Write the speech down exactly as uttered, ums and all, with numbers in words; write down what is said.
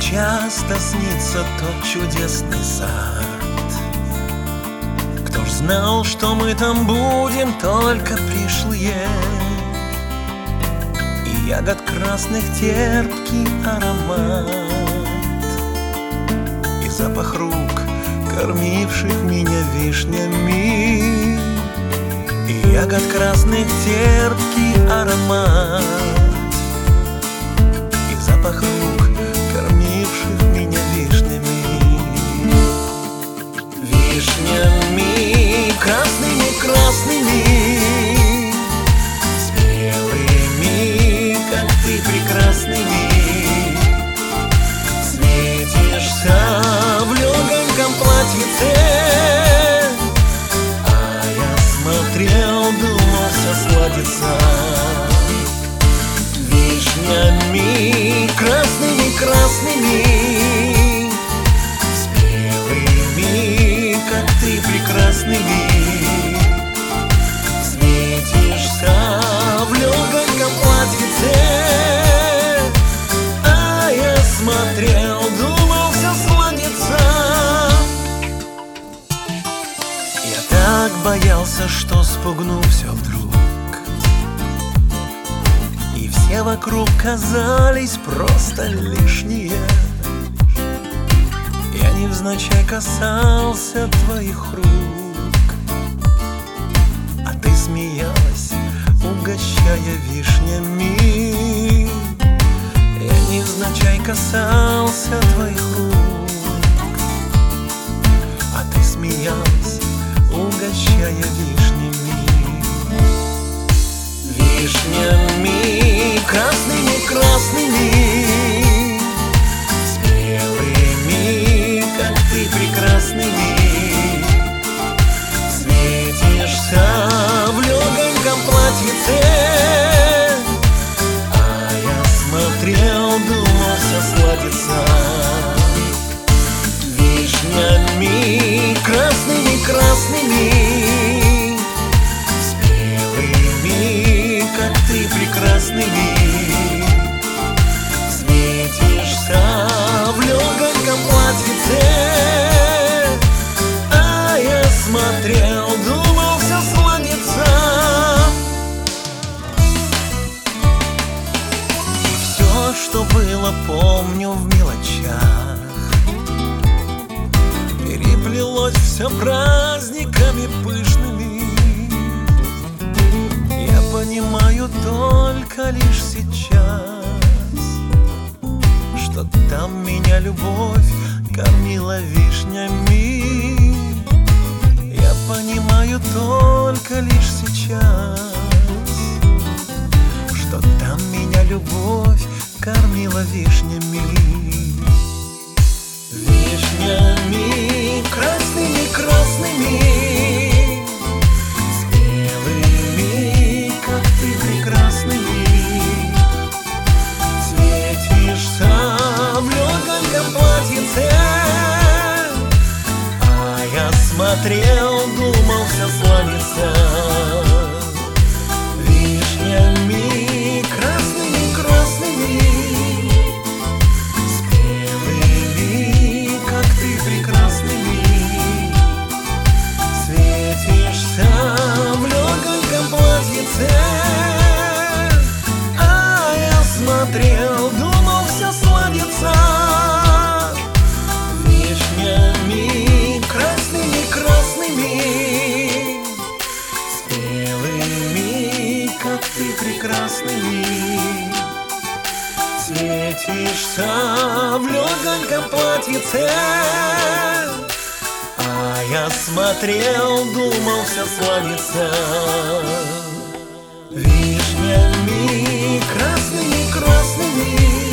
часто снится тот чудесный сад. Кто ж знал, что мы там будем только пришлые, и ягод красных терпкий аромат, и запах рук, кормивших меня вишнями, и ягод красных терпкий аромат, и запах рук, кормивших меня вишнями. Вишнями красными, красными, спелыми, как ты, прекрасными. Светишься в легоньком платьице, а я смотрел, думал, все сладится. Вишнями красными, красными, спелыми, как ты, прекрасными. Светишься в легоньком платьице, а я смотрел, думал, все сладится. Я так боялся, что спугну все вдруг, и все вокруг казались просто лишние. Я невзначай касался твоих рук, а ты смеялась, угощая вишнями. Я невзначай касался твоих рук, а ты смеялась, угощая вишнями. Вишнями красными, красными, спелыми, как ты, прекрасными. Светишься в легоньком платьице, а я смотрел, думал, все сладится. Вишнями красными, красными, спелыми, как ты, прекрасными. Светишься в легоньком платьице, а я смотрел, думал, все сладится. И все, что было, помню в мелочах, переплелось все праздниками пышными. Я понимаю только лишь сейчас, что там меня любовь кормила вишнями. Я понимаю только лишь сейчас, что там меня любовь кормила вишнями. Вишнями красными, красными, спелыми, как ты, прекрасными. Светишься в легоньком платьице, а я смотрел, думал, все сладится. Вишнями красными, красными, спелыми, как ты, прекрасными. Светишься в легоньком платьице, а я смотрел, думал, все сладится. Вишнями красными, красными, спелыми, как ты, прекрасными. Светишься в легоньком платьице, а я смотрел, думал, все сладится. Вишнями красными, красными,